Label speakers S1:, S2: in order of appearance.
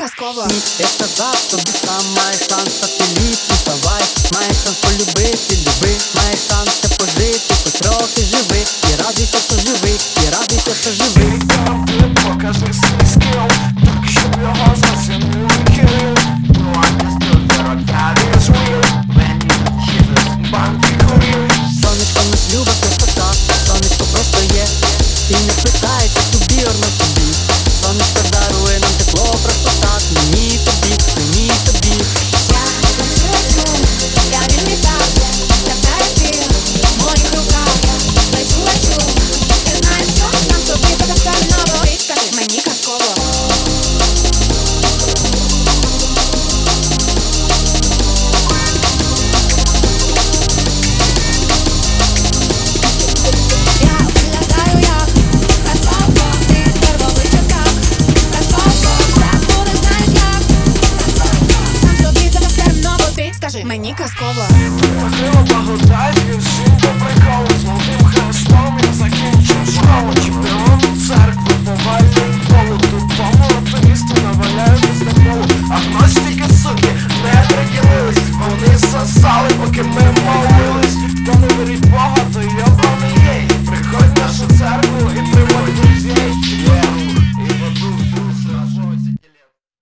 S1: казково.
S2: Я сказав тобі сам, маєш шанс стати ліпшим, ставай, маєш шанс полюбити, люби, маєш шанс ще пожити, хоч трохи живи, і радуйся, що живий, і радуйся, що живий.
S3: Покажи свій скіл, так щоб його зацінили кіл. Ну а не студер, is real. When Jesus банки курив.
S2: Сонечко нас любить просто так, сонечко просто є, і не питається тобі орно тобі. Сонечко дарує нам тепло просто так, мені і тобі, мені і тобі.
S1: Я відлітався, я перепів в моїх руках. Лечу, я знаю, що нам собі буде терміново. Ти скажи, мені казково. Я виглядаю як казково, ти сперва вичекав. Казково, все буде, знаєш як. Нам собі буде терміново. Ти скажи, мені казково.
S3: Можливо, благодать і всім по приколу. Золотим хрестом я закінчив школу. Чемпіон церкви, повальний полу. Тут помолотовісти наваляють із неполу. Агностики, суки, не приділились. Вони сосали, поки ми молились. Хто не вірить в Бога, то його